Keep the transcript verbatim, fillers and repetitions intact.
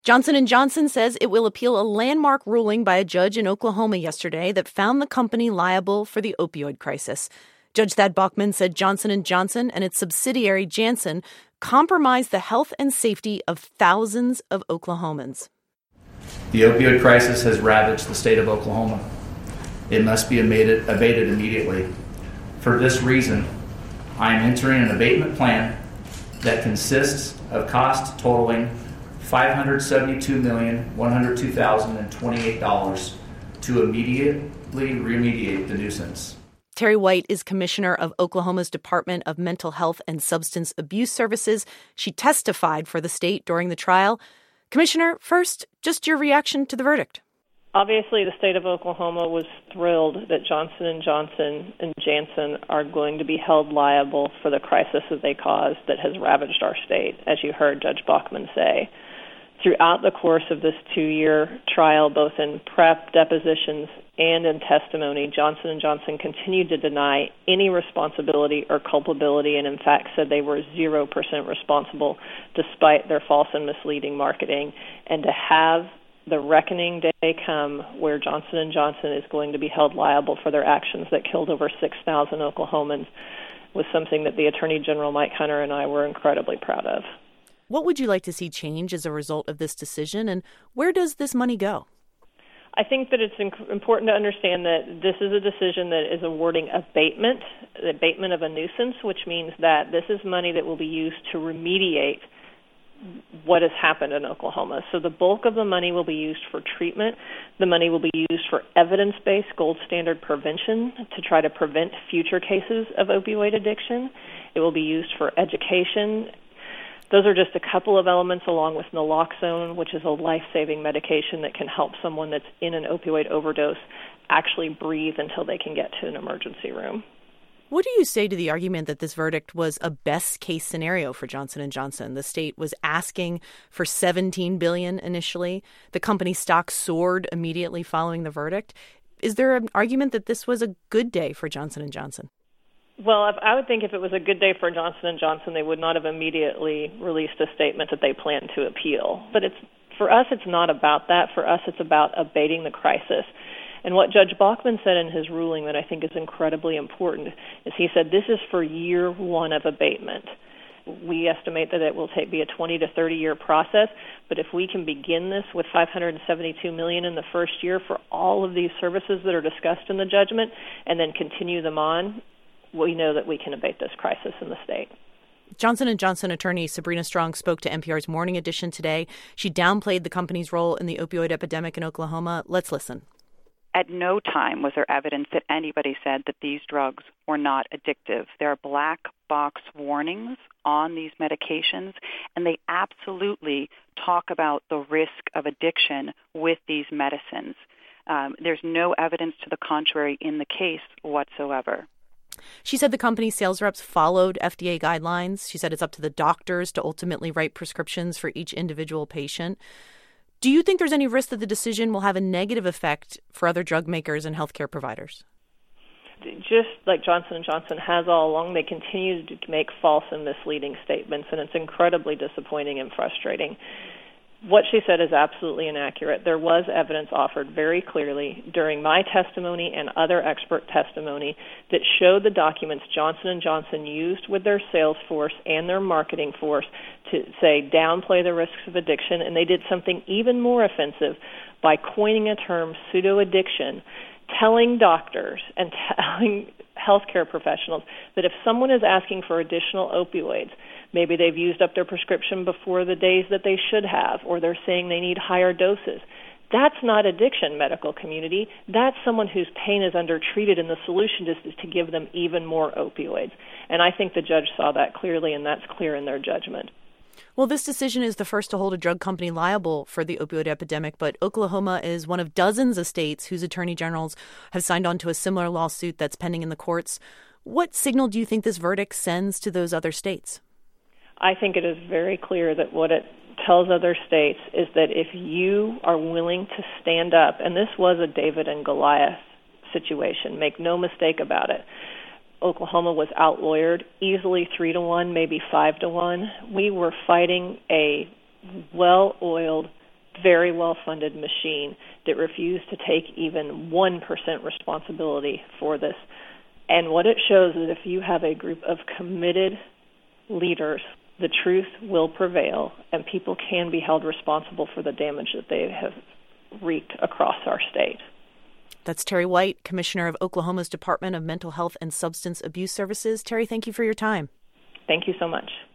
Johnson and Johnson says it will appeal a landmark ruling by a judge in Oklahoma yesterday that found the company liable for the opioid crisis. Judge Thad Bachman said Johnson and Johnson and its subsidiary Janssen compromised the health and safety of thousands of Oklahomans. The opioid crisis has ravaged the state of Oklahoma. It must be abated, abated immediately. For this reason, I am entering an abatement plan that consists of costs totaling five hundred seventy-two million, one hundred two thousand twenty-eight dollars to immediately remediate the nuisance. Terry White is commissioner of Oklahoma's Department of Mental Health and Substance Abuse Services. She testified for the state during the trial. Commissioner, first, just your reaction to the verdict. Obviously, the state of Oklahoma was thrilled that Johnson and Johnson and Janssen are going to be held liable for the crisis that they caused that has ravaged our state, as you heard Judge Bachman say. Throughout the course of this two-year trial, both in prep, depositions, and in testimony, Johnson and Johnson continued to deny any responsibility or culpability and, in fact, said they were zero percent responsible despite their false and misleading marketing. And to have the reckoning day come where Johnson and Johnson is going to be held liable for their actions that killed over six thousand Oklahomans was something that the Attorney General, Mike Hunter, and I were incredibly proud of. What would you like to see change as a result of this decision, and where does this money go? I think that it's inc- important to understand that this is a decision that is awarding abatement, the abatement of a nuisance, which means that this is money that will be used to remediate what has happened in Oklahoma. So the bulk of the money will be used for treatment. The money will be used for evidence-based gold standard prevention to try to prevent future cases of opioid addiction. It will be used for education. Those are just a couple of elements, along with naloxone, which is a life-saving medication that can help someone that's in an opioid overdose actually breathe until they can get to an emergency room. What do you say to the argument that this verdict was a best-case scenario for Johnson and Johnson? The state was asking for seventeen billion dollars initially. The company's stock soared immediately following the verdict. Is there an argument that this was a good day for Johnson and Johnson? Well, if, I would think if it was a good day for Johnson and Johnson, they would not have immediately released a statement that they plan to appeal. But it's for us, it's not about that. For us, it's about abating the crisis. And what Judge Bachman said in his ruling that I think is incredibly important is he said this is for year one of abatement. We estimate that it will take, be a twenty to thirty year process, but if we can begin this with five hundred seventy-two million dollars in the first year for all of these services that are discussed in the judgment and then continue them on, we know that we can abate this crisis in the state. Johnson and Johnson attorney Sabrina Strong spoke to N P R's Morning Edition today. She downplayed the company's role in the opioid epidemic in Oklahoma. Let's listen. At no time was there evidence that anybody said that these drugs were not addictive. There are black box warnings on these medications, and they absolutely talk about the risk of addiction with these medicines. Um, there's no evidence to the contrary in the case whatsoever. She said the company's sales reps followed F D A guidelines. She said it's up to the doctors to ultimately write prescriptions for each individual patient. Do you think there's any risk that the decision will have a negative effect for other drug makers and healthcare providers? Just like Johnson and Johnson has all along, they continue to make false and misleading statements, and it's incredibly disappointing and frustrating. What she said is absolutely inaccurate. There was evidence offered very clearly during my testimony and other expert testimony that showed the documents Johnson and Johnson used with their sales force and their marketing force to, say, downplay the risks of addiction, and they did something even more offensive by coining a term, pseudo-addiction, telling doctors and telling healthcare professionals that if someone is asking for additional opioids, maybe they've used up their prescription before the days that they should have, or they're saying they need higher doses. That's not addiction, medical community. That's someone whose pain is undertreated, and the solution is to give them even more opioids. And I think the judge saw that clearly, and that's clear in their judgment. Well, this decision is the first to hold a drug company liable for the opioid epidemic, but Oklahoma is one of dozens of states whose attorney generals have signed on to a similar lawsuit that's pending in the courts. What signal do you think this verdict sends to those other states? I think it is very clear that what it tells other states is that if you are willing to stand up, and this was a David and Goliath situation, make no mistake about it. Oklahoma was out-lawyered, easily three to one, maybe five to one. We were fighting a well-oiled very well-funded machine that refused to take even one percent responsibility for this. And what it shows is if you have a group of committed leaders, the truth will prevail, and people can be held responsible for the damage that they have wreaked across our state. That's Terry White, Commissioner of Oklahoma's Department of Mental Health and Substance Abuse Services. Terry, thank you for your time. Thank you so much.